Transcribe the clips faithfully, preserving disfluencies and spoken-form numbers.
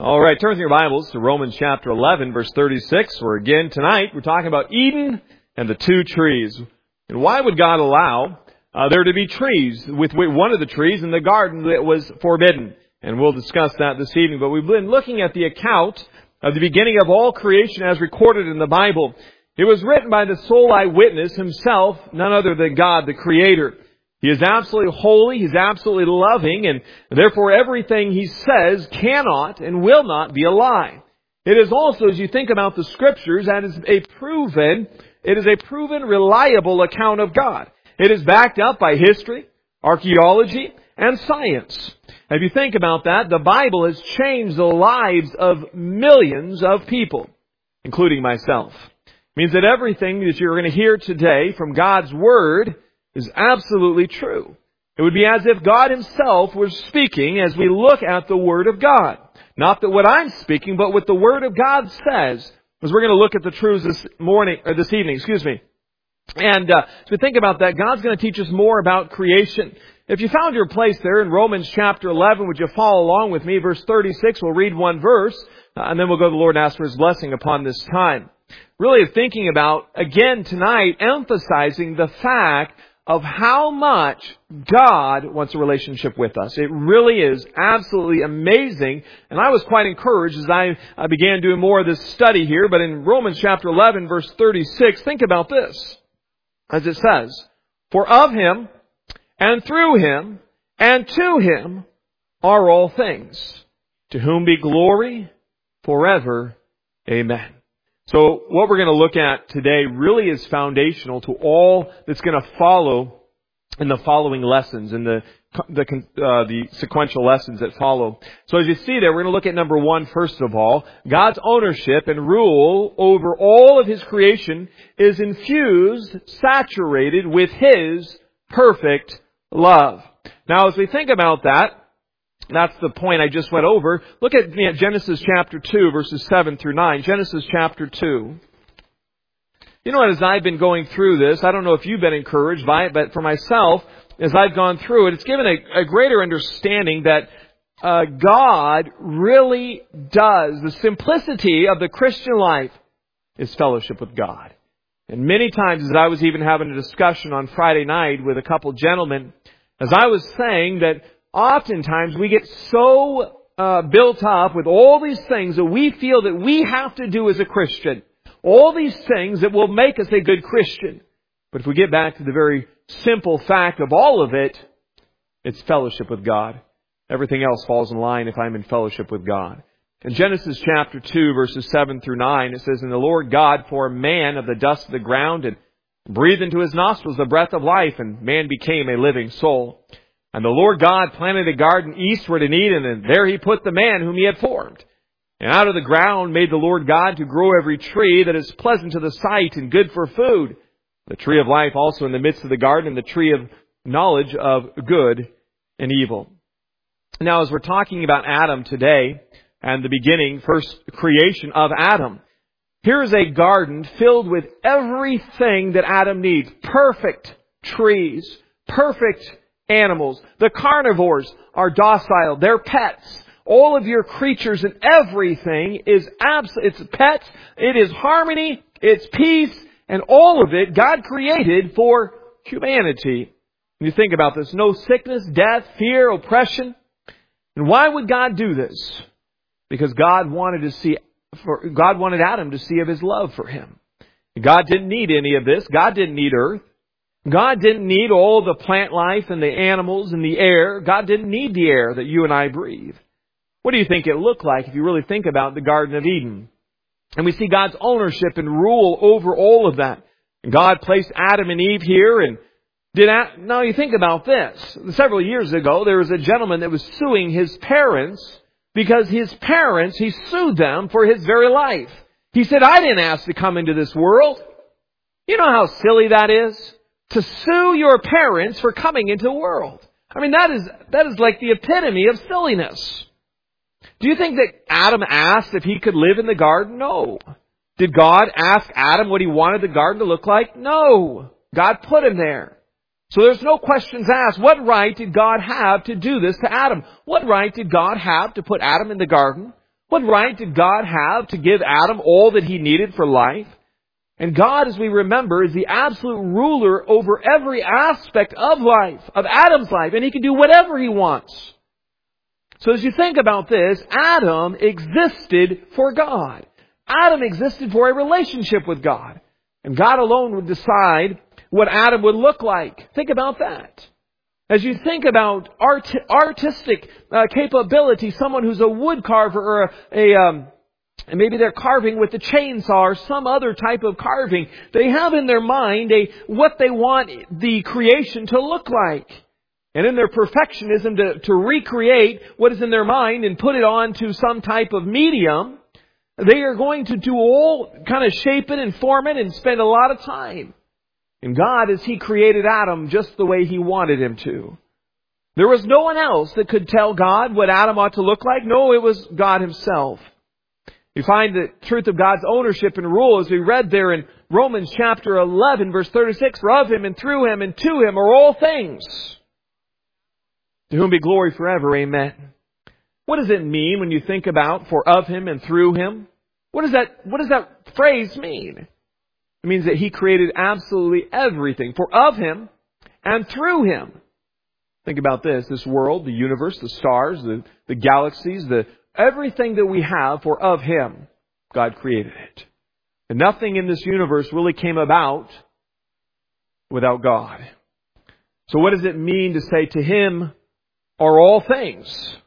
All right, turn with your Bibles to Romans chapter eleven, verse thirty-six, where again tonight we're talking about Eden and the two trees. And why would God allow uh, there to be trees, with one of the trees in the garden that was forbidden? And we'll discuss that this evening. But we've been looking at the account of the beginning of all creation as recorded in the Bible. It was written by the sole eyewitness himself, none other than God, the Creator. He is absolutely holy, He's absolutely loving, and therefore everything He says cannot and will not be a lie. It is also, as you think about the Scriptures, that is a proven, it is a proven, reliable account of God. It is backed up by history, archaeology, and science. If you think about that, the Bible has changed the lives of millions of people, including myself. It means that everything that you're going to hear today from God's Word is absolutely true. It would be as if God Himself was speaking as we look at the Word of God. Not that what I'm speaking, but what the Word of God says. As we're going to look at the truths this morning, or this evening, excuse me. And uh, as we think about that, God's going to teach us more about creation. If you found your place there in Romans chapter eleven, would you follow along with me? Verse thirty-six, we'll read one verse, uh, and then we'll go to the Lord and ask for His blessing upon this time. Really thinking about, again tonight, emphasizing the fact of how much God wants a relationship with us. It really is absolutely amazing. And I was quite encouraged as I, I began doing more of this study here. But in Romans chapter eleven, verse thirty-six, think about this. As it says, "For of Him, and through Him, and to Him are all things, to whom be glory forever. Amen." So what we're going to look at today really is foundational to all that's going to follow in the following lessons, in the the, uh, the sequential lessons that follow. So as you see there, we're going to look at number one, first of all. God's ownership and rule over all of His creation is infused, saturated with His perfect love. Now, as we think about that, that's the point I just went over. Look at you know, Genesis chapter two, verses seven through nine. Genesis chapter two. You know what, as I've been going through this, I don't know if you've been encouraged by it, but for myself, as I've gone through it, it's given a, a greater understanding that uh, God really does. The simplicity of the Christian life is fellowship with God. And many times, as I was even having a discussion on Friday night with a couple gentlemen, as I was saying that oftentimes we get so uh, built up with all these things that we feel that we have to do as a Christian. All these things that will make us a good Christian. But if we get back to the very simple fact of all of it, it's fellowship with God. Everything else falls in line if I'm in fellowship with God. In Genesis chapter two, verses seven through nine, it says, "And the Lord God formed man of the dust of the ground and breathed into his nostrils the breath of life, and man became a living soul. And the Lord God planted a garden eastward in Eden, and there He put the man whom He had formed. And out of the ground made the Lord God to grow every tree that is pleasant to the sight and good for food, the tree of life also in the midst of the garden, and the tree of knowledge of good and evil." Now, as we're talking about Adam today, and the beginning, first creation of Adam, here is a garden filled with everything that Adam needs. Perfect trees, perfect animals. The carnivores are docile. They're pets. All of your creatures and everything is absolute. It's pets. It is harmony. It's peace. And all of it God created for humanity. When you think about this, no sickness, death, fear, oppression. And why would God do this? Because God wanted to see, for, God wanted Adam to see of His love for him. God didn't need any of this. God didn't need earth. God didn't need all the plant life and the animals and the air. God didn't need the air that you and I breathe. What do you think it looked like if you really think about the Garden of Eden? And we see God's ownership and rule over all of that. And God placed Adam and Eve here and did that. Now you think about this. Several years ago, there was a gentleman that was suing his parents because his parents, he sued them for his very life. He said, "I didn't ask to come into this world." You know how silly that is? To sue your parents for coming into the world. I mean, that is that is like the epitome of silliness. Do you think that Adam asked if he could live in the garden? No. Did God ask Adam what he wanted the garden to look like? No. God put him there. So there's no questions asked. What right did God have to do this to Adam? What right did God have to put Adam in the garden? What right did God have to give Adam all that he needed for life? And God, as we remember, is the absolute ruler over every aspect of life, of Adam's life, and He can do whatever He wants. So as you think about this, Adam existed for God. Adam existed for a relationship with God. And God alone would decide what Adam would look like. Think about that. As you think about art, artistic uh, capability, someone who's a wood carver or a, a um, and maybe they're carving with a chainsaw or some other type of carving, they have in their mind a what they want the creation to look like. And in their perfectionism to, to recreate what is in their mind and put it onto some type of medium, they are going to do all, kind of shape it and form it and spend a lot of time. And God, as He created Adam just the way He wanted him to. There was no one else that could tell God what Adam ought to look like. No, it was God Himself. You find the truth of God's ownership and rule as we read there in Romans chapter eleven, verse thirty-six. For of Him and through Him and to Him are all things. To whom be glory forever. Amen. What does it mean when you think about for of Him and through Him? What does that, what does that phrase mean? It means that He created absolutely everything. For of Him and through Him. Think about this. This world, the universe, the stars, the, the galaxies, the everything that we have, for of Him, God created it. And nothing in this universe really came about without God. So what does it mean to say to Him are all things?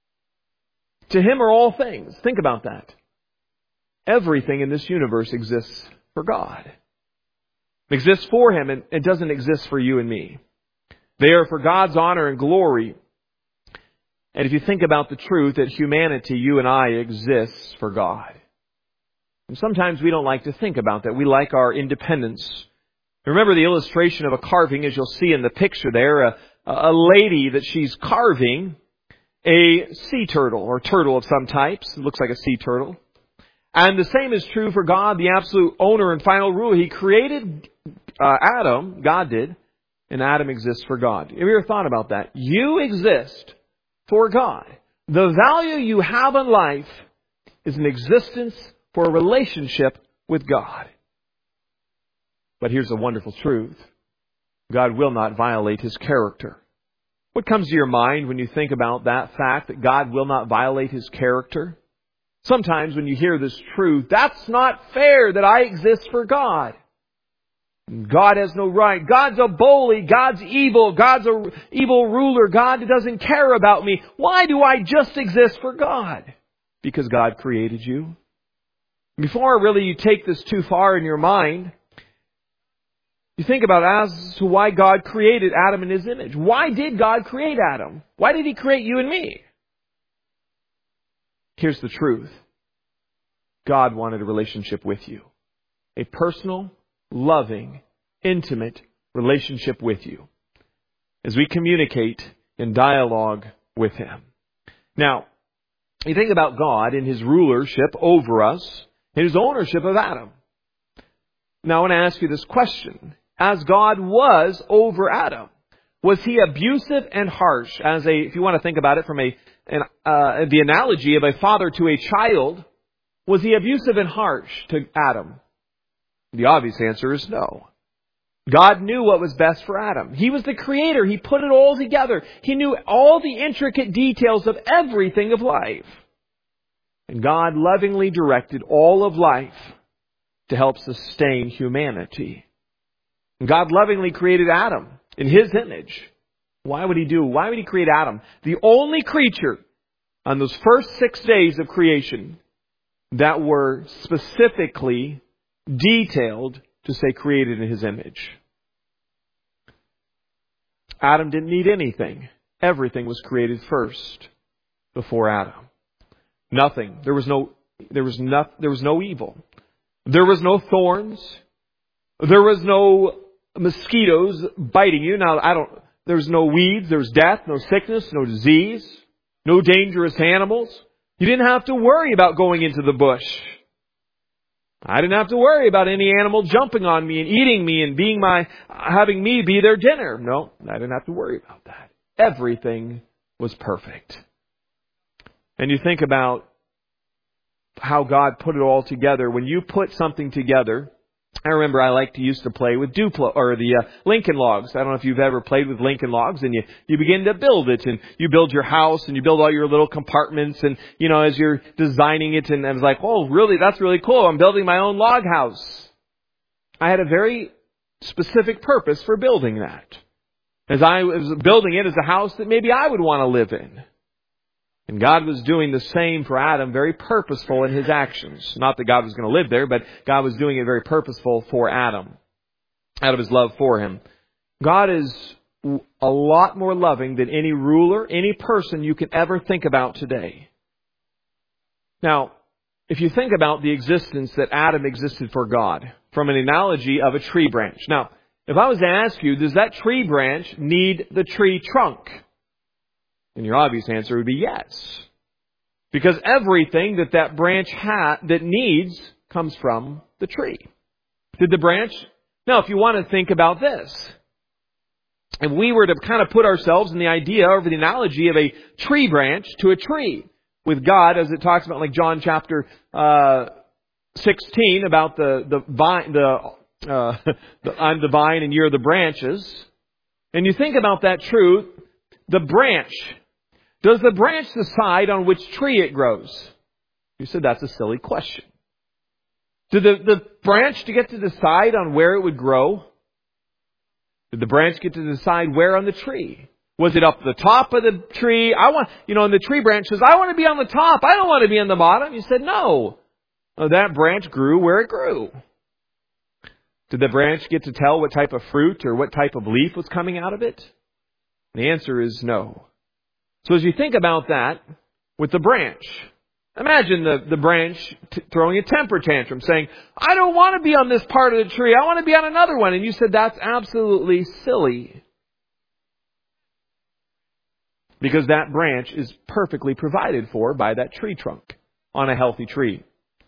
To Him are all things. Think about that. Everything in this universe exists for God. It exists for Him, and it doesn't exist for you and me. They are for God's honor and glory. And if you think about the truth that humanity, you and I, exists for God. And sometimes we don't like to think about that. We like our independence. Remember the illustration of a carving, as you'll see in the picture there, a, a lady that she's carving a sea turtle or turtle of some types. It looks like a sea turtle. And the same is true for God, the absolute owner and final ruler. He created uh, Adam, God did, and Adam exists for God. Have you ever thought about that? You exist for God. The value you have in life is an existence for a relationship with God. But here's a wonderful truth. God will not violate His character. What comes to your mind when you think about that fact that God will not violate His character? Sometimes when you hear this truth, that's not fair that I exist for God. God has no right. God's a bully. God's evil. God's an evil ruler. God doesn't care about me. Why do I just exist for God? Because God created you. Before really you take this too far in your mind, you think about as to why God created Adam in His image. Why did God create Adam? Why did He create you and me? Here's the truth. God wanted a relationship with you. A personal, loving, intimate relationship with you as we communicate in dialogue with Him. Now, you think about God in His rulership over us, in His ownership of Adam. Now, I want to ask you this question. As God was over Adam, was He abusive and harsh? As a, if you want to think about it from a, an, uh, the analogy of a father to a child, was He abusive and harsh to Adam? The obvious answer is no. God knew what was best for Adam. He was the creator. He put it all together. He knew all the intricate details of everything of life. And God lovingly directed all of life to help sustain humanity. And God lovingly created Adam in His image. Why would He do? Why would He create Adam? The only creature on those first six days of creation that were specifically detailed to say created in His image. Adam didn't need anything. Everything was created first before Adam. Nothing. There was no, there was no, there was no evil. There was no thorns. There was no mosquitoes biting you. Now, I don't, there was no weeds. There was death, no sickness, no disease, no dangerous animals. You didn't have to worry about going into the bush. I didn't have to worry about any animal jumping on me and eating me and being my, having me be their dinner. No, I didn't have to worry about that. Everything was perfect. And you think about how God put it all together. When you put something together, I remember I liked to used to play with Duplo or the uh, Lincoln Logs. I don't know if you've ever played with Lincoln Logs, and you you begin to build it, and you build your house, and you build all your little compartments, and you know as you're designing it, and I was like, oh, really? That's really cool. I'm building my own log house. I had a very specific purpose for building that, as I was building it as a house that maybe I would want to live in. And God was doing the same for Adam, very purposeful in His actions. Not that God was going to live there, but God was doing it very purposeful for Adam, out of His love for him. God is a lot more loving than any ruler, any person you can ever think about today. Now, if you think about the existence that Adam existed for God, from an analogy of a tree branch. Now, if I was to ask you, does that tree branch need the tree trunk? And your obvious answer would be yes. Because everything that that branch ha- that needs comes from the tree. Did the branch? Now, if you want to think about this, if we were to kind of put ourselves in the idea or the analogy of a tree branch to a tree, with God, as it talks about like John chapter uh, sixteen, about the, the vine, the, uh, the I'm the vine and you're the branches. And you think about that truth, the branch. Does the branch decide on which tree it grows? You said that's a silly question. Did the, the branch get to decide on where it would grow? Did the branch get to decide where on the tree? Was it up the top of the tree? I want, you know, and the tree branch says, I want to be on the top. I don't want to be on the bottom. You said, no. Oh, that branch grew where it grew. Did the branch get to tell what type of fruit or what type of leaf was coming out of it? The answer is no. So as you think about that with the branch, imagine the, the branch t- throwing a temper tantrum saying, I don't want to be on this part of the tree. I want to be on another one. And you said that's absolutely silly. Because that branch is perfectly provided for by that tree trunk on a healthy tree.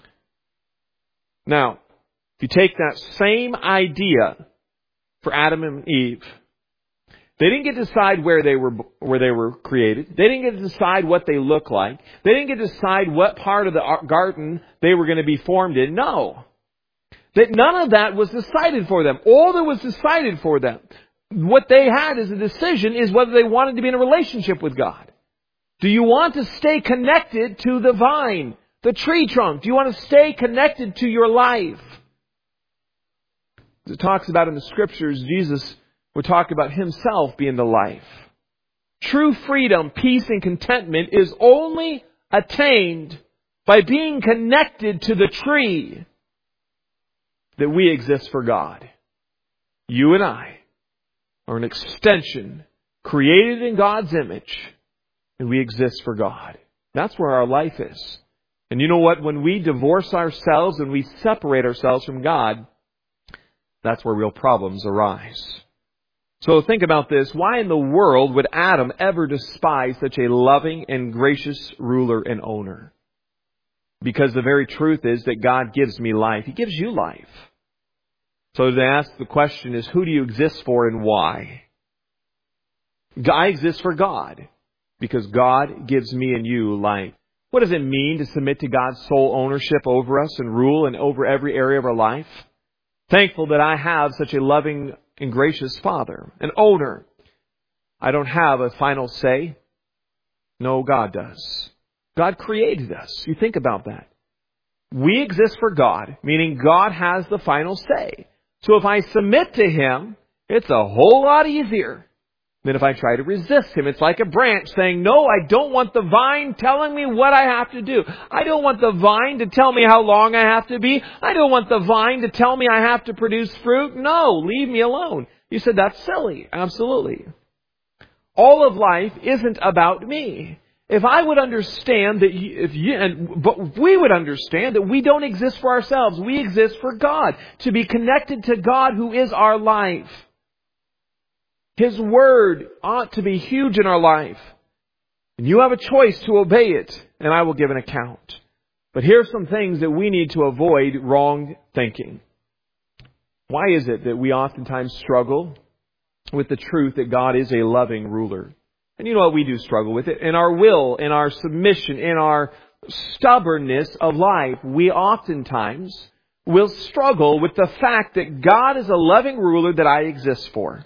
Now, if you take that same idea for Adam and Eve, they didn't get to decide where they were where they were created. They didn't get to decide what they look like. They didn't get to decide what part of the garden they were going to be formed in. No. That none of that was decided for them. All that was decided for them, what they had as a decision is whether they wanted to be in a relationship with God. Do you want to stay connected to the vine, the tree trunk? Do you want to stay connected to your life? As it talks about in the Scriptures, Jesus would talk about Himself being the life. True freedom, peace, and contentment is only attained by being connected to the tree that we exist for God. You and I are an extension created in God's image, and we exist for God. That's where our life is. And you know what? When we divorce ourselves and we separate ourselves from God, that's where real problems arise. So think about this. Why in the world would Adam ever despise such a loving and gracious ruler and owner? Because the very truth is that God gives me life. He gives you life. So to ask the question is, who do you exist for and why? I exist for God because God gives me and you life. What does it mean to submit to God's sole ownership over us and rule and over every area of our life? Thankful that I have such a loving and gracious Father, an owner. I don't have a final say. No, God does. God created us. You think about that. We exist for God, meaning God has the final say. So if I submit to Him, it's a whole lot easier than if I try to resist Him. It's like a branch saying, no, I don't want the vine telling me what I have to do. I don't want the vine to tell me how long I have to be. I don't want the vine to tell me I have to produce fruit. No, leave me alone. You said that's silly. Absolutely. All of life isn't about me. If I would understand that, you, if you, and, but we would understand that we don't exist for ourselves. We exist for God. To be connected to God who is our life. His Word ought to be huge in our life. And you have a choice to obey it, and I will give an account. But here's some things that we need to avoid wrong thinking. Why is it that we oftentimes struggle with the truth that God is a loving ruler? And you know what? We do struggle with it. In our will, in our submission, in our stubbornness of life, we oftentimes will struggle with the fact that God is a loving ruler that I exist for.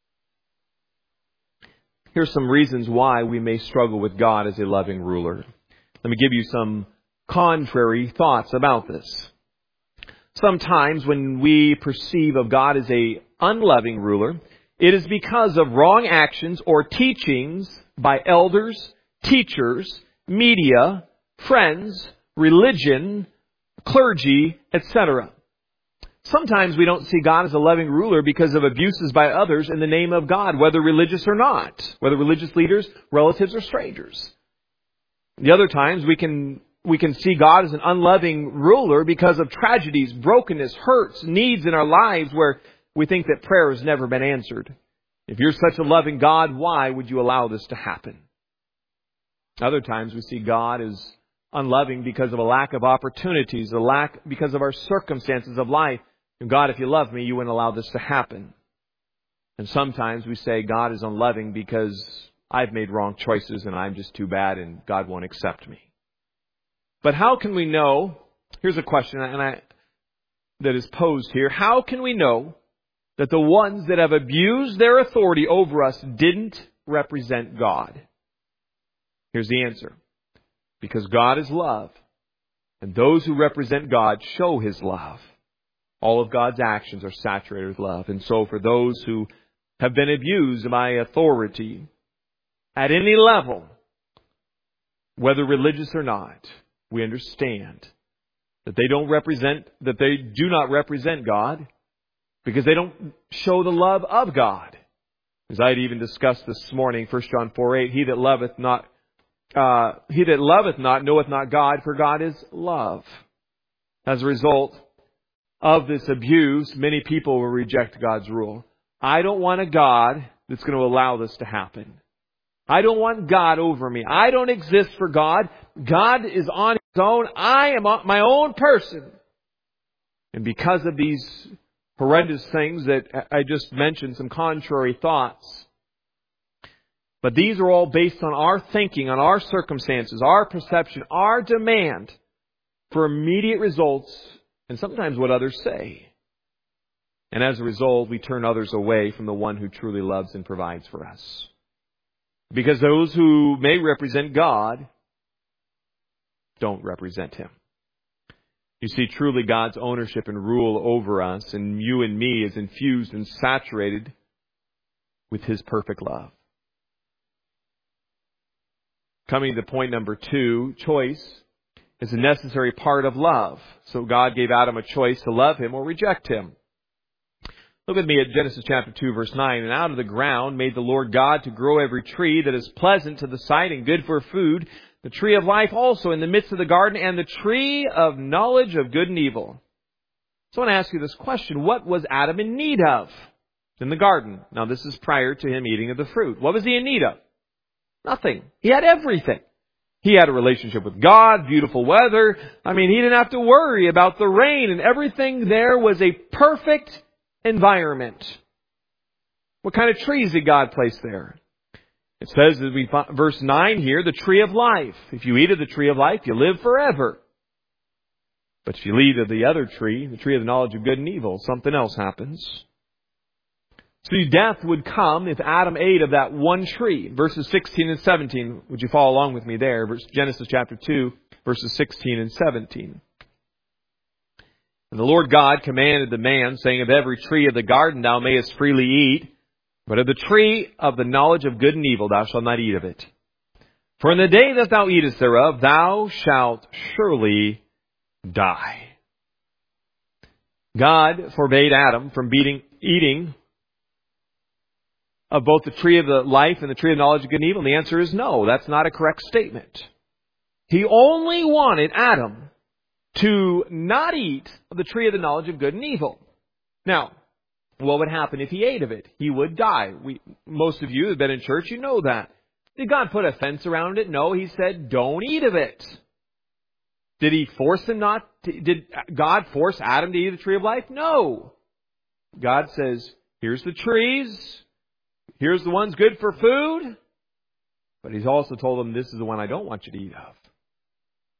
Here's some reasons why we may struggle with God as a loving ruler. Let me give you some contrary thoughts about this. Sometimes when we perceive of God as a unloving ruler, it is because of wrong actions or teachings by elders, teachers, media, friends, religion, clergy, et cetera. Sometimes we don't see God as a loving ruler because of abuses by others in the name of God, whether religious or not, whether religious leaders, relatives, or strangers. The other times we can we can see God as an unloving ruler because of tragedies, brokenness, hurts, needs in our lives where we think that prayer has never been answered. If you're such a loving God, why would you allow this to happen? Other times we see God as unloving because of a lack of opportunities, a lack because of our circumstances of life. And God, if you love me, you wouldn't allow this to happen. And sometimes we say God is unloving because I've made wrong choices and I'm just too bad and God won't accept me. But how can we know? Here's a question and I, that is posed here. How can we know that the ones that have abused their authority over us didn't represent God? Here's the answer. Because God is love, and those who represent God show His love. All of God's actions are saturated with love. And so for those who have been abused by authority at any level, whether religious or not, we understand that they don't represent, that they do not represent God because they don't show the love of God. As I had even discussed this morning, First John four eight, He that loveth not Uh, he that loveth not knoweth not God, for God is love. As a result of this abuse, many people will reject God's rule. I don't want a God that's going to allow this to happen. I don't want God over me. I don't exist for God. God is on His own. I am my own person. And because of these horrendous things that I just mentioned, some contrary thoughts, but these are all based on our thinking, on our circumstances, our perception, our demand for immediate results, and sometimes what others say. And as a result, we turn others away from the one who truly loves and provides for us. Because those who may represent God don't represent Him. You see, truly God's ownership and rule over us and you and me is infused and saturated with His perfect love. Coming to point number two, choice is a necessary part of love. So God gave Adam a choice to love Him or reject Him. Look with me at Genesis chapter two, verse nine. And out of the ground made the Lord God to grow every tree that is pleasant to the sight and good for food, the tree of life also in the midst of the garden, and the tree of knowledge of good and evil. So I want to ask you this question. What was Adam in need of in the garden? Now this is prior to him eating of the fruit. What was he in need of? Nothing. He had everything. He had a relationship with God, beautiful weather. I mean, he didn't have to worry about the rain, and everything there was a perfect environment. What kind of trees did God place there? It says, as we find, verse nine here, the tree of life. If you eat of the tree of life, you live forever. But if you eat of the other tree, the tree of the knowledge of good and evil, something else happens. See, death would come if Adam ate of that one tree. Verses sixteen and seventeen. Would you follow along with me there? Genesis chapter two, verses sixteen and seventeen. And the Lord God commanded the man, saying, of every tree of the garden thou mayest freely eat, but of the tree of the knowledge of good and evil thou shalt not eat of it. For in the day that thou eatest thereof, thou shalt surely die. God forbade Adam from beating, eating of both the tree of the life and the tree of knowledge of good and evil? And the answer is no. That's not a correct statement. He only wanted Adam to not eat of the tree of the knowledge of good and evil. Now, what would happen if he ate of it? He would die. We, most of you who have been in church, you know that. Did God put a fence around it? No, He said, don't eat of it. Did He force him not to, did God force Adam to eat of the tree of life? No. God says, here's the trees. Here's the ones good for food. But He's also told them, this is the one I don't want you to eat of.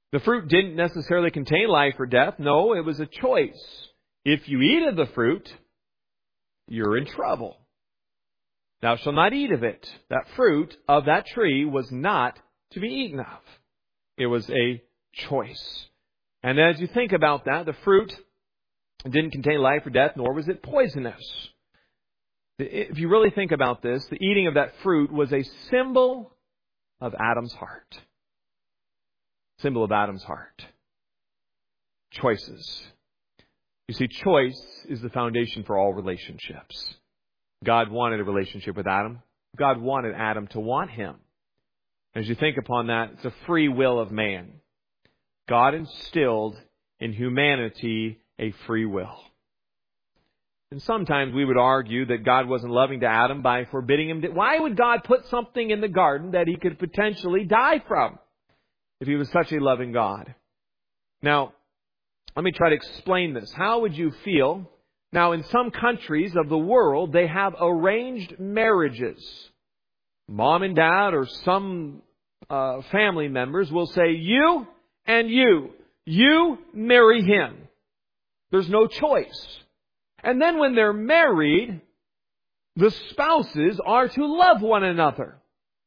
The fruit didn't necessarily contain life or death. No, it was a choice. If you eat of the fruit, you're in trouble. Thou shalt not eat of it. That fruit of that tree was not to be eaten of. It was a choice. And as you think about that, the fruit didn't contain life or death, nor was it poisonous. If you really think about this, the eating of that fruit was a symbol of Adam's heart. Symbol of Adam's heart. Choices. You see, choice is the foundation for all relationships. God wanted a relationship with Adam. God wanted Adam to want Him. As you think upon that, it's a free will of man. God instilled in humanity a free will. And sometimes we would argue that God wasn't loving to Adam by forbidding him to... Why would God put something in the garden that he could potentially die from if He was such a loving God? Now, let me try to explain this. How would you feel? Now, in some countries of the world, they have arranged marriages. Mom and dad or some uh, family members will say, you and you, you marry him. There's no choice. And then when they're married, the spouses are to love one another.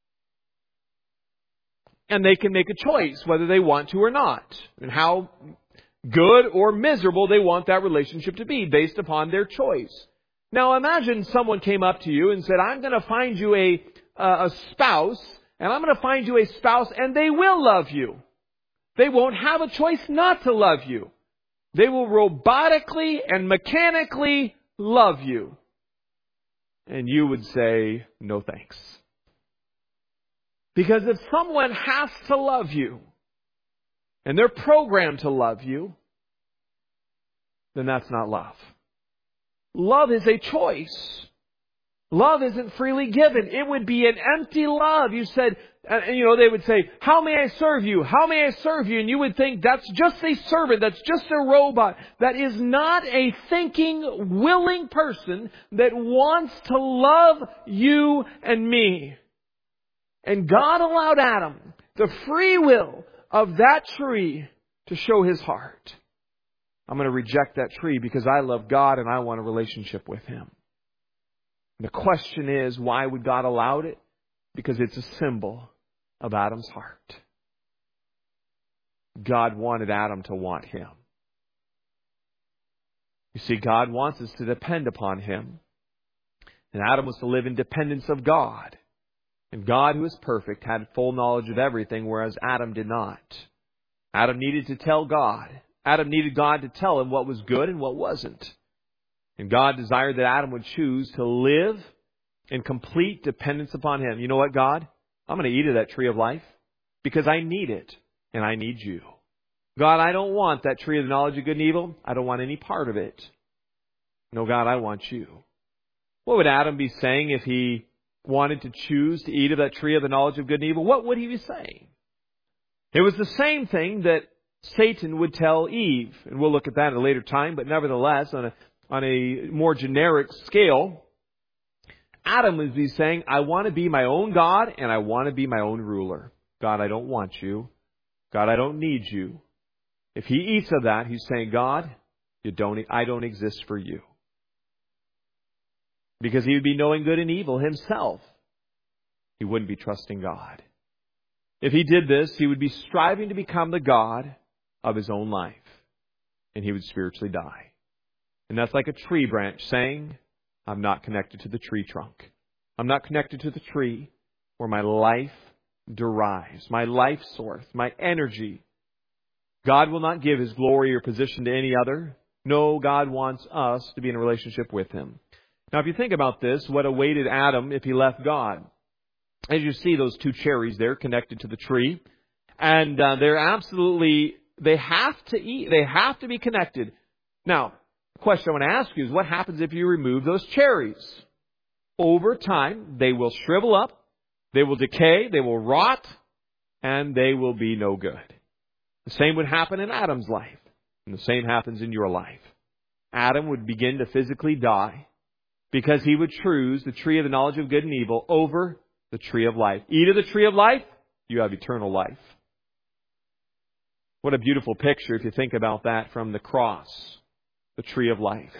And they can make a choice whether they want to or not. And how good or miserable they want that relationship to be based upon their choice. Now imagine someone came up to you and said, I'm going to find you a, uh, a spouse, and I'm going to find you a spouse, and they will love you. They won't have a choice not to love you. They will robotically and mechanically love you. And you would say, no thanks. Because if someone has to love you, and they're programmed to love you, then that's not love. Love is a choice. Love isn't freely given. It would be an empty love. You said, and you know, they would say, how may I serve you? How may I serve you? And you would think that's just a servant. That's just a robot. That is not a thinking, willing person that wants to love you and me. And God allowed Adam the free will of that tree to show His heart. I'm going to reject that tree because I love God and I want a relationship with Him. And the question is, why would God allow it? Because it's a symbol of Adam's heart. God wanted Adam to want Him. You see, God wants us to depend upon Him. And Adam was to live in dependence of God. And God, who is perfect, had full knowledge of everything, whereas Adam did not. Adam needed to tell God. Adam needed God to tell him what was good and what wasn't. And God desired that Adam would choose to live in complete dependence upon Him. You know what, God? I'm going to eat of that tree of life because I need it and I need you. God, I don't want that tree of the knowledge of good and evil. I don't want any part of it. No, God, I want you. What would Adam be saying if he wanted to choose to eat of that tree of the knowledge of good and evil? What would he be saying? It was the same thing that Satan would tell Eve. And we'll look at that at a later time. But nevertheless, on a, on a more generic scale, Adam would be saying, I want to be my own God and I want to be my own ruler. God, I don't want you. God, I don't need you. If he eats of that, he's saying, God, you don't, I don't exist for you. Because he would be knowing good and evil himself. He wouldn't be trusting God. If he did this, he would be striving to become the God of his own life. And he would spiritually die. And that's like a tree branch saying, I'm not connected to the tree trunk. I'm not connected to the tree where my life derives, my life source, my energy. God will not give His glory or position to any other. No, God wants us to be in a relationship with Him. Now, if you think about this, what awaited Adam if he left God? As you see those two cherries there connected to the tree. And uh, they're absolutely, they have to eat, they have to be connected. Now, the question I want to ask you is, what happens if you remove those cherries? Over time, they will shrivel up, they will decay, they will rot, and they will be no good. The same would happen in Adam's life, and the same happens in your life. Adam would begin to physically die because he would choose the tree of the knowledge of good and evil over the tree of life. Eat of the tree of life, you have eternal life. What a beautiful picture if you think about that from the cross, the tree of life.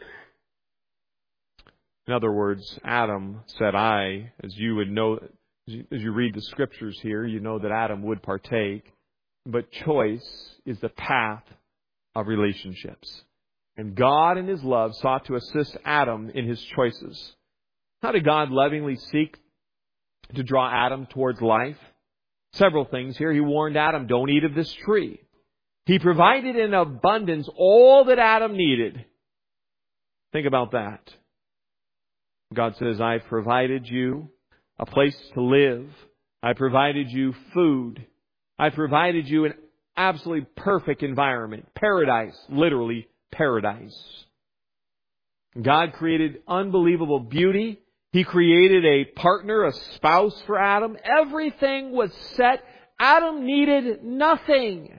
In other words, Adam said, I, as you would know, as you read the scriptures here, you know that Adam would partake. But choice is the path of relationships. And God in His love sought to assist Adam in his choices. How did God lovingly seek to draw Adam towards life? Several things here. He warned Adam, don't eat of this tree. He provided in abundance all that Adam needed. Think about that. God says, I've provided you a place to live. I provided you food. I provided you an absolutely perfect environment. Paradise. Literally paradise. God created unbelievable beauty. He created a partner, a spouse for Adam. Everything was set. Adam needed nothing.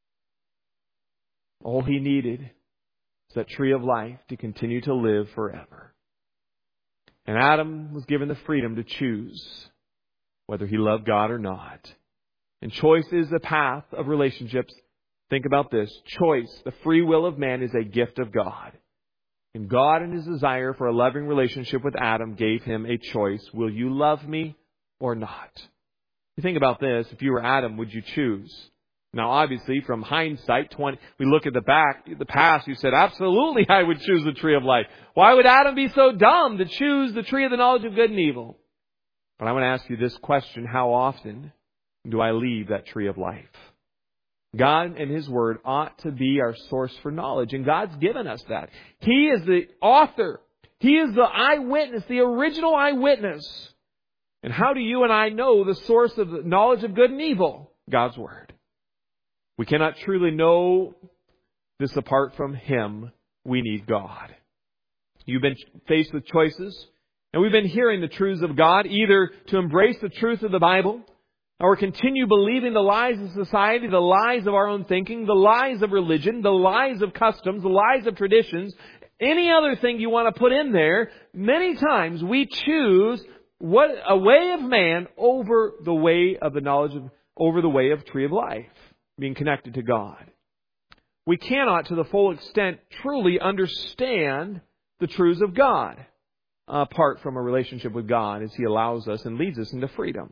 All he needed is that tree of life to continue to live forever. And Adam was given the freedom to choose whether he loved God or not. And choice is the path of relationships. Think about this. Choice, the free will of man, is a gift of God. And God, in His desire for a loving relationship with Adam, gave him a choice. Will you love me or not? You think about this. If you were Adam, would you choose? Now, obviously, from hindsight, twenty, we look at the back, the past, you said, absolutely, I would choose the tree of life. Why would Adam be so dumb to choose the tree of the knowledge of good and evil? But I want to ask you this question. How often do I leave that tree of life? God and His Word ought to be our source for knowledge. And God's given us that. He is the author. He is the eyewitness, the original eyewitness. And how do you and I know the source of the knowledge of good and evil? God's Word. We cannot truly know this apart from Him. We need God. You've been faced with choices, and we've been hearing the truths of God, either to embrace the truth of the Bible, or continue believing the lies of society, the lies of our own thinking, the lies of religion, the lies of customs, the lies of traditions, any other thing you want to put in there. Many times we choose what a way of man over the way of the knowledge of, over the way of tree of life, being connected to God. We cannot, to the full extent, truly understand the truths of God apart from a relationship with God as He allows us and leads us into freedom.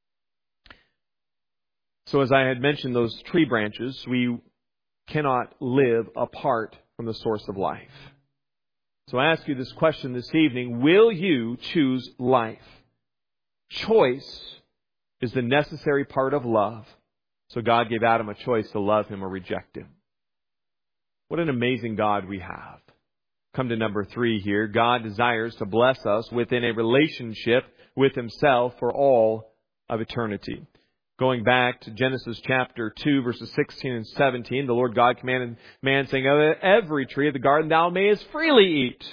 So as I had mentioned, those tree branches, we cannot live apart from the source of life. So I ask you this question this evening. Will you choose life? Choice is the necessary part of love. So God gave Adam a choice to love Him or reject Him. What an amazing God we have. Come to number three here. God desires to bless us within a relationship with Himself for all of eternity. Going back to Genesis chapter two, verses sixteen and seventeen, the Lord God commanded man, saying, of every tree of the garden thou mayest freely eat.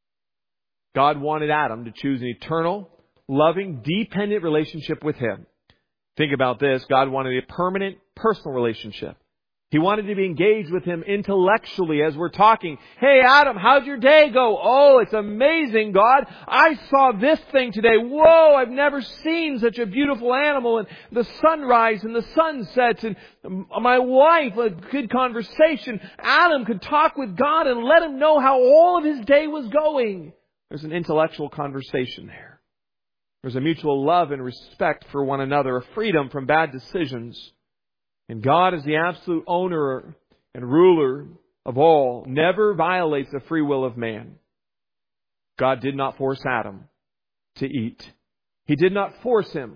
God wanted Adam to choose an eternal, loving, dependent relationship with Him. Think about this. God wanted a permanent, personal relationship. He wanted to be engaged with Him intellectually as we're talking. Hey, Adam, how'd your day go? Oh, it's amazing, God. I saw this thing today. Whoa, I've never seen such a beautiful animal. And the sunrise and the sunsets. And my wife, a good conversation. Adam could talk with God and let Him know how all of his day was going. There's an intellectual conversation there. There's a mutual love and respect for one another, a freedom from bad decisions. And God, as the absolute owner and ruler of all, never violates the free will of man. God did not force Adam to eat. He did not force him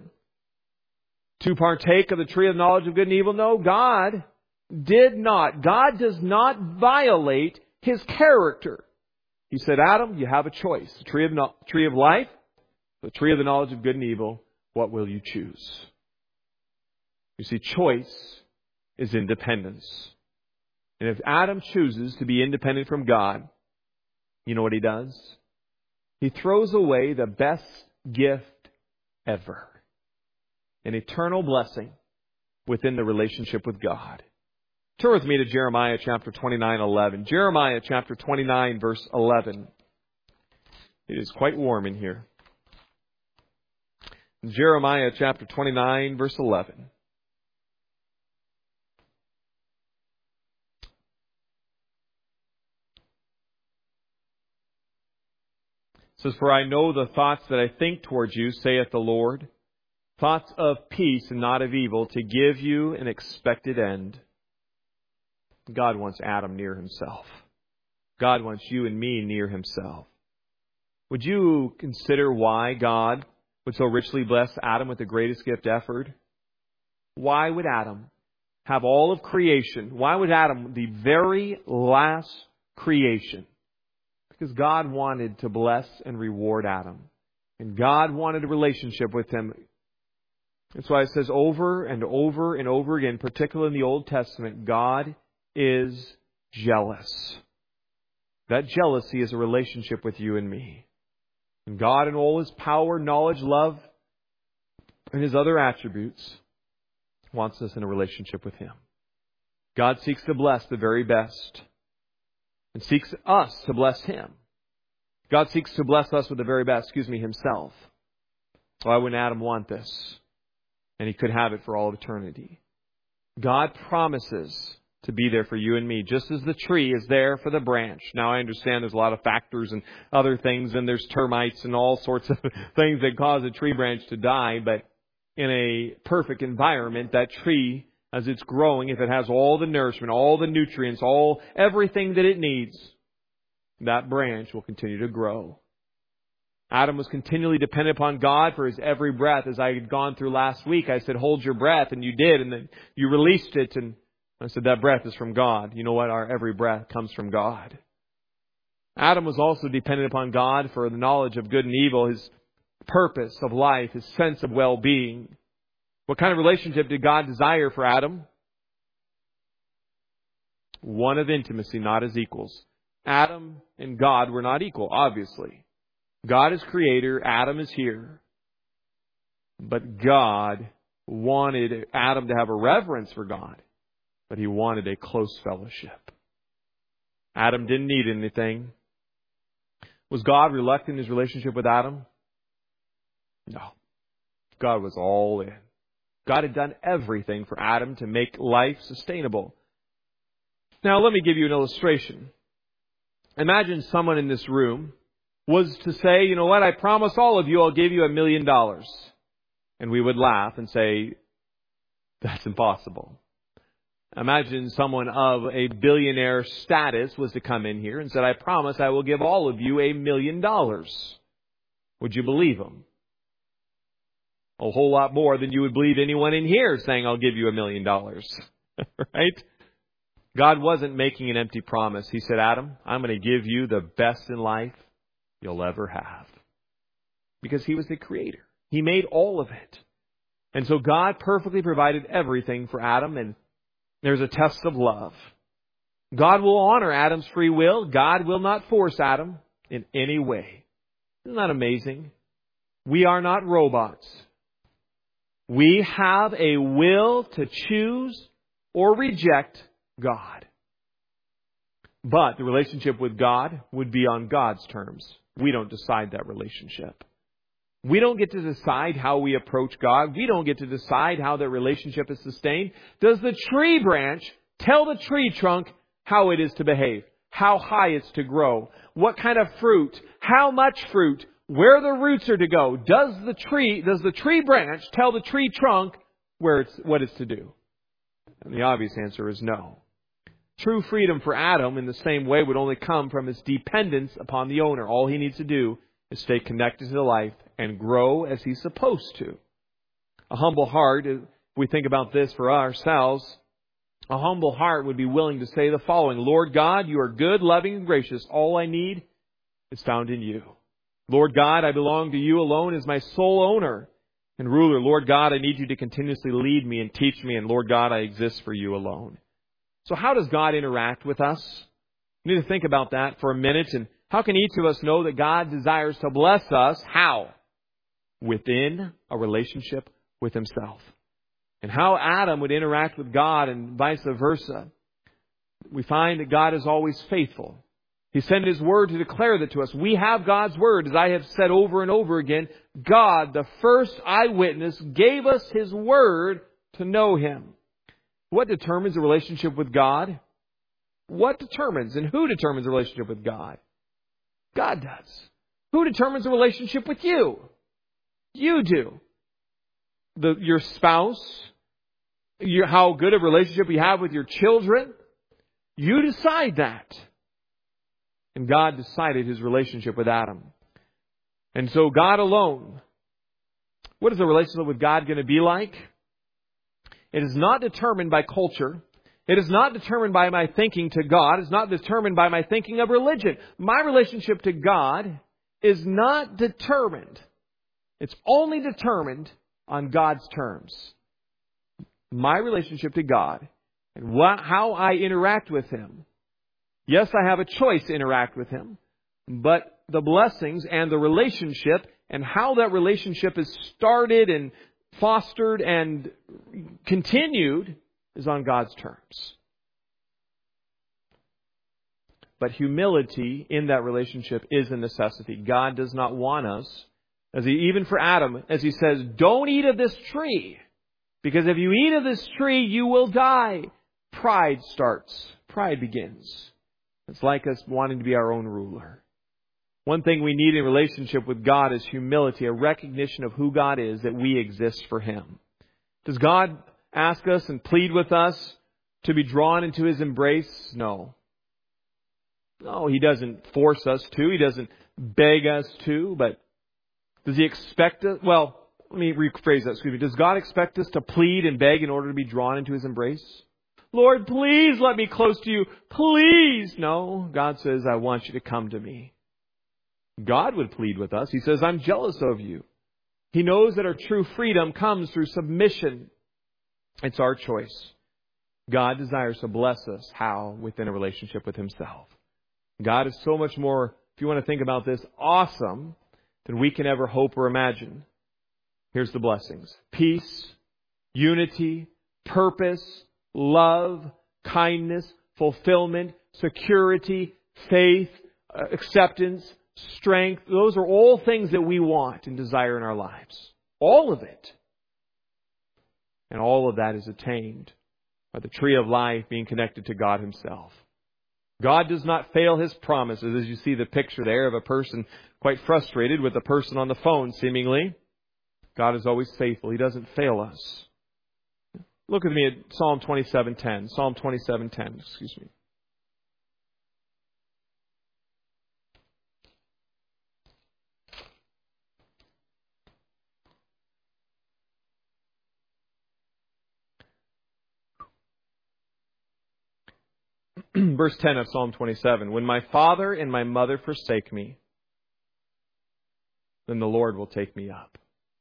to partake of the tree of knowledge of good and evil. No, God did not. God does not violate His character. He said, Adam, you have a choice. The tree of, no- tree of life, the tree of the knowledge of good and evil. What will you choose? You see, choice is independence. And if Adam chooses to be independent from God, you know what he does? He throws away the best gift ever. An eternal blessing within the relationship with God. Turn with me to Jeremiah chapter twenty-nine, eleven. Jeremiah chapter twenty-nine, verse eleven. It is quite warm in here. Jeremiah chapter twenty-nine, verse eleven. says, "For I know the thoughts that I think towards you, saith the Lord, thoughts of peace and not of evil, to give you an expected end." God wants Adam near Himself. God wants you and me near Himself. Would you consider why God would so richly bless Adam with the greatest gift ever? Why would Adam have all of creation? Why would Adam, the very last creation? Because God wanted to bless and reward Adam. And God wanted a relationship with him. That's why it says over and over and over again, particularly in the Old Testament, God is jealous. That jealousy is a relationship with you and me. And God, in all His power, knowledge, love, and His other attributes, wants us in a relationship with Him. God seeks to bless the very best and seeks us to bless Him. God seeks to bless us with the very best, excuse me, Himself. Why wouldn't Adam want this? And he could have it for all of eternity. God promises to be there for you and me, just as the tree is there for the branch. Now, I understand there's a lot of factors and other things, and there's termites and all sorts of things that cause a tree branch to die, but in a perfect environment, that tree, as it's growing, if it has all the nourishment, all the nutrients, all everything that it needs, that branch will continue to grow. Adam was continually dependent upon God for his every breath. As I had gone through last week, I said, hold your breath, and you did, and then you released it, and I said, that breath is from God. You know what? Our every breath comes from God. Adam was also dependent upon God for the knowledge of good and evil, his purpose of life, his sense of well-being. What kind of relationship did God desire for Adam? One of intimacy, not as equals. Adam and God were not equal, obviously. God is creator, Adam is here. But God wanted Adam to have a reverence for God. But He wanted a close fellowship. Adam didn't need anything. Was God reluctant in His relationship with Adam? No. God was all in. God had done everything for Adam to make life sustainable. Now, let me give you an illustration. Imagine someone in this room was to say, you know what, I promise all of you I'll give you a million dollars. And we would laugh and say, that's impossible. Imagine someone of a billionaire status was to come in here and said, I promise I will give all of you a million dollars. Would you believe him? A whole lot more than you would believe anyone in here saying, I'll give you a million dollars. Right? God wasn't making an empty promise. He said, Adam, I'm going to give you the best in life you'll ever have. Because He was the creator. He made all of it. And so God perfectly provided everything for Adam, and there's a test of love. God will honor Adam's free will. God will not force Adam in any way. Isn't that amazing? We are not robots. We have a will to choose or reject God. But the relationship with God would be on God's terms. We don't decide that relationship. We don't get to decide how we approach God. We don't get to decide how that relationship is sustained. Does the tree branch tell the tree trunk how it is to behave? How high it's to grow? What kind of fruit? How much fruit? Where the roots are to go? Does the tree, does the tree branch tell the tree trunk where it's, what it's to do? And the obvious answer is no. True freedom for Adam in the same way would only come from his dependence upon the owner. All he needs to do is stay connected to life and grow as he's supposed to. A humble heart, if we think about this for ourselves, a humble heart would be willing to say the following: Lord God, you are good, loving, and gracious. All I need is found in you. Lord God, I belong to you alone as my sole owner and ruler. Lord God, I need you to continuously lead me and teach me. And Lord God, I exist for you alone. So how does God interact with us? We need to think about that for a minute. And how can each of us know that God desires to bless us? How? Within a relationship with Himself. And how Adam would interact with God and vice versa. We find that God is always faithful. He sent His Word to declare that to us. We have God's Word. As I have said over and over again, God, the first eyewitness, gave us His Word to know Him. What determines a relationship with God? What determines and who determines a relationship with God? God does. Who determines a relationship with you? You do. The, your spouse, your, how good a relationship you have with your children. You decide that. And God decided His relationship with Adam. And so God alone. What is the relationship with God going to be like? It is not determined by culture. It is not determined by my thinking to God. It's not determined by my thinking of religion. My relationship to God is not determined. It's only determined on God's terms. My relationship to God and what, how I interact with Him. Yes, I have a choice to interact with Him. But the blessings and the relationship and how that relationship is started and fostered and continued is on God's terms. But humility in that relationship is a necessity. God does not want us, as he, even for Adam, as He says, don't eat of this tree. Because if you eat of this tree, you will die. Pride starts. Pride begins. It's like us wanting to be our own ruler. One thing we need in relationship with God is humility, a recognition of who God is, that we exist for Him. Does God ask us and plead with us to be drawn into His embrace? No. No, He doesn't force us to. He doesn't beg us to. But does He expect us? Well, let me rephrase that. Excuse me. Does God expect us to plead and beg in order to be drawn into His embrace? Lord, please let me close to You. Please. No, God says, I want you to come to me. God would plead with us. He says, I'm jealous of you. He knows that our true freedom comes through submission. It's our choice. God desires to bless us. How? Within a relationship with Himself. God is so much more, if you want to think about this, awesome than we can ever hope or imagine. Here's the blessings. Peace, unity, purpose, love, kindness, fulfillment, security, faith, acceptance, strength. Those are all things that we want and desire in our lives. All of it. And all of that is attained by the tree of life being connected to God Himself. God does not fail His promises, as you see the picture there of a person quite frustrated with a person on the phone, seemingly. God is always faithful. He doesn't fail us. Look with me at Psalm twenty-seven ten. Psalm twenty-seven ten, excuse me. Verse ten of Psalm twenty-seven. When my father and my mother forsake me, then the Lord will take me up.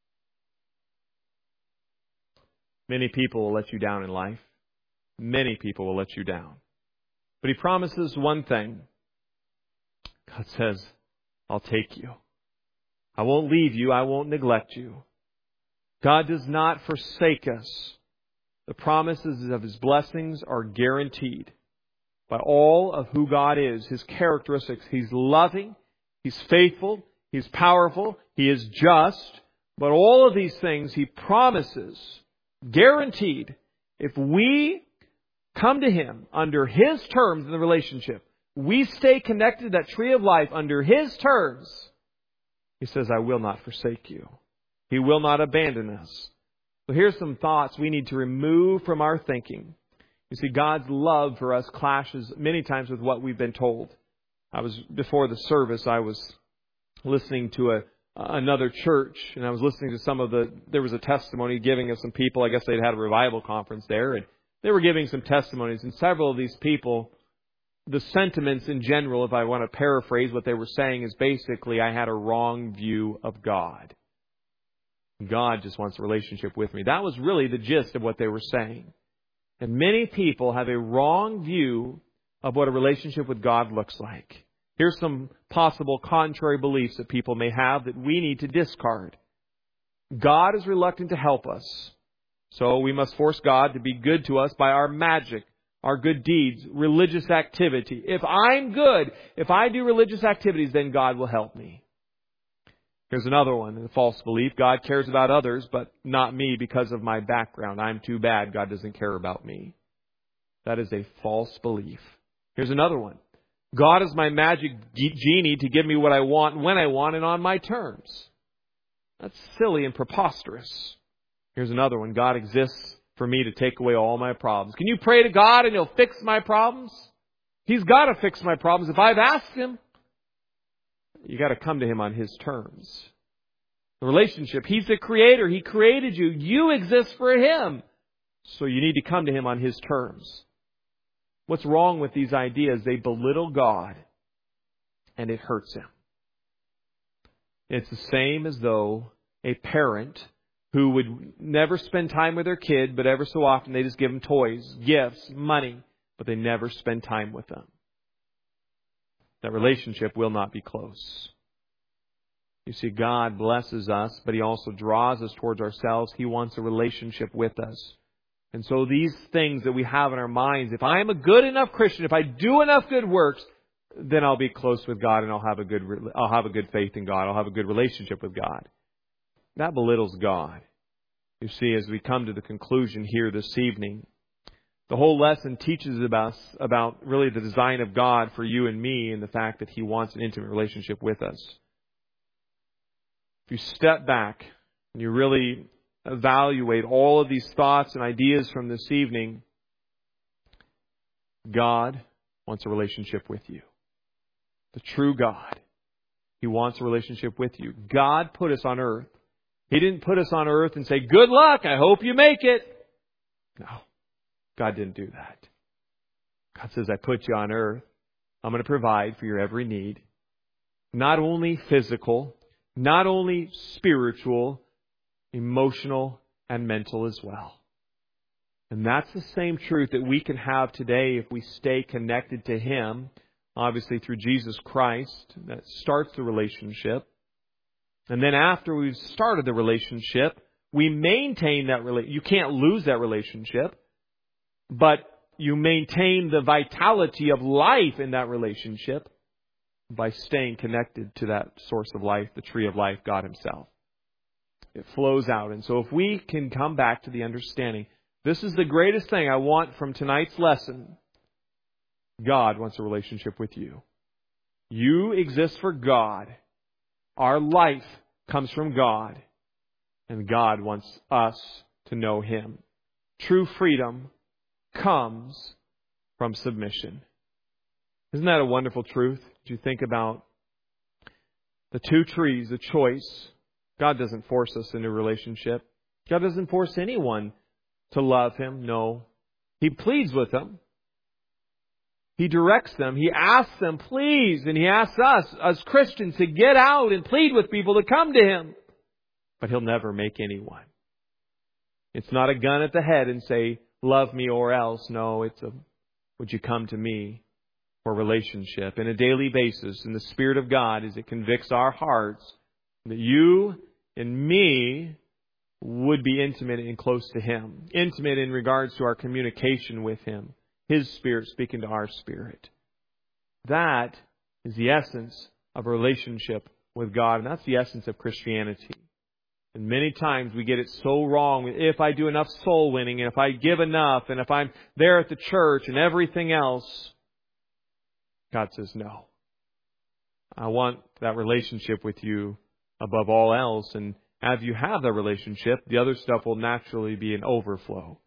Many people will let you down in life. Many people will let you down. But He promises one thing. God says, I'll take you. I won't leave you. I won't neglect you. God does not forsake us. The promises of His blessings are guaranteed by all of who God is, His characteristics. He's loving, He's faithful, He's powerful, He is just. But all of these things He promises, guaranteed, if we come to Him under His terms in the relationship, we stay connected to that tree of life under His terms. He says, I will not forsake you. He will not abandon us. So here's some thoughts we need to remove from our thinking. You see, God's love for us clashes many times with what we've been told. I was, before the service, I was listening to a another church, and I was listening to some of the, there was a testimony giving of some people. I guess they'd had a revival conference there, and they were giving some testimonies, and several of these people, the sentiments in general, if I want to paraphrase what they were saying, is basically, I had a wrong view of God. God just wants a relationship with me. That was really the gist of what they were saying. And many people have a wrong view of what a relationship with God looks like. Here's some possible contrary beliefs that people may have that we need to discard. God is reluctant to help us, so we must force God to be good to us by our magic, our good deeds, religious activity. If I'm good, if I do religious activities, then God will help me. Here's another one, a false belief. God cares about others, but not me because of my background. I'm too bad. God doesn't care about me. That is a false belief. Here's another one. God is my magic genie to give me what I want when I want and on my terms. That's silly and preposterous. Here's another one. God exists for me to take away all my problems. Can you pray to God and He'll fix my problems? He's got to fix my problems if I've asked Him. You got to come to Him on His terms. The relationship. He's the Creator. He created you. You exist for Him. So you need to come to Him on His terms. What's wrong with these ideas? They belittle God and it hurts Him. It's the same as though a parent who would never spend time with their kid, but ever so often they just give them toys, gifts, money, but they never spend time with them. That relationship will not be close. You see, God blesses us, but He also draws us towards ourselves. He wants a relationship with us. And so these things that we have in our minds, if I am a good enough Christian, if I do enough good works, then I'll be close with God and I'll have a good, I'll have a good faith in God. I'll have a good relationship with God. That belittles God. You see, as we come to the conclusion here this evening, the whole lesson teaches us about really the design of God for you and me and the fact that He wants an intimate relationship with us. If you step back and you really evaluate all of these thoughts and ideas from this evening, God wants a relationship with you. The true God. He wants a relationship with you. God put us on earth. He didn't put us on earth and say, good luck, I hope you make it. No, God didn't do that. God says, I put you on earth. I'm going to provide for your every need. Not only physical, not only spiritual, emotional and mental as well. And that's the same truth that we can have today if we stay connected to Him, obviously through Jesus Christ. That starts the relationship. And then after we've started the relationship, we maintain that relationship. You can't lose that relationship, but you maintain the vitality of life in that relationship by staying connected to that source of life, the tree of life, God Himself. It flows out. And so if we can come back to the understanding, this is the greatest thing I want from tonight's lesson. God wants a relationship with you. You exist for God. Our life comes from God. And God wants us to know Him. True freedom comes from submission. Isn't that a wonderful truth? Did you think about the two trees, the choice? God doesn't force us into a relationship. God doesn't force anyone to love Him. No. He pleads with them. He directs them. He asks them, please. And He asks us as Christians to get out and plead with people to come to Him. But He'll never make anyone. It's not a gun at the head and say, love me or else. No, it's a, would you come to me for relationship? In a daily basis, in the Spirit of God, as it convicts our hearts, that you and me would be intimate and close to Him. Intimate in regards to our communication with Him. His Spirit speaking to our spirit. That is the essence of a relationship with God. And that's the essence of Christianity. And many times we get it so wrong. If I do enough soul winning, and if I give enough, and if I'm there at the church and everything else, God says no. I want that relationship with you above all else. And as you have that relationship, the other stuff will naturally be an overflow.